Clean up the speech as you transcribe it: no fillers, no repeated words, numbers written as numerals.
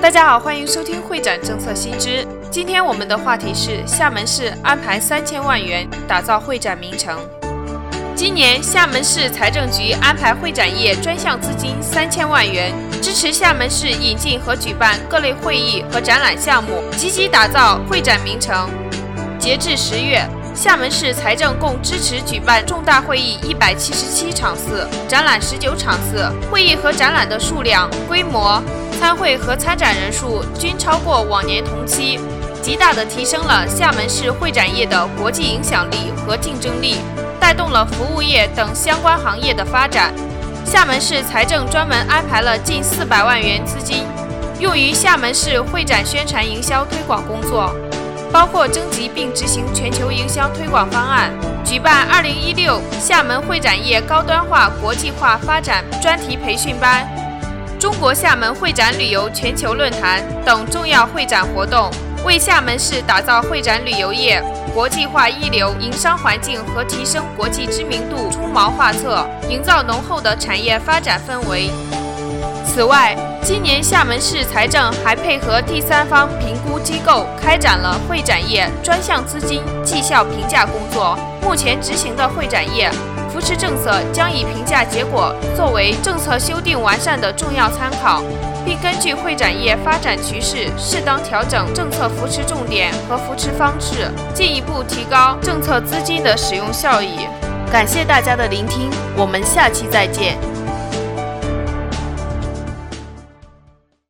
大家好，欢迎收听会展政策新知。今天我们的话题是厦门市安排3000万元打造会展名城。今年厦门市财政局安排会展业专项资金3000万元，支持厦门市引进和举办各类会议和展览项目，积极打造会展名城。截至10月，厦门市财政共支持举办重大会议177场次，展览19场次，会议和展览的数量、规模、参会和参展人数均超过往年同期，极大地提升了厦门市会展业的国际影响力和竞争力，带动了服务业等相关行业的发展。厦门市财政专门安排了近400万元资金，用于厦门市会展宣传营销推广工作，包括征集并执行全球营销推广方案，举办2016厦门会展业高端化国际化发展专题培训班、中国厦门会展旅游全球论坛等重要会展活动，为厦门市打造会展旅游业国际化一流营商环境和提升国际知名度出谋划策，营造浓厚的产业发展氛围。此外，今年厦门市财政还配合第三方评估机构开展了会展业专项资金绩效评价工作。目前执行的会展业扶持政策将以评价结果作为政策修订完善的重要参考，并根据会展业发展趋势适当调整政策扶持重点和扶持方式，进一步提高政策资金的使用效益。感谢大家的聆听，我们下期再见。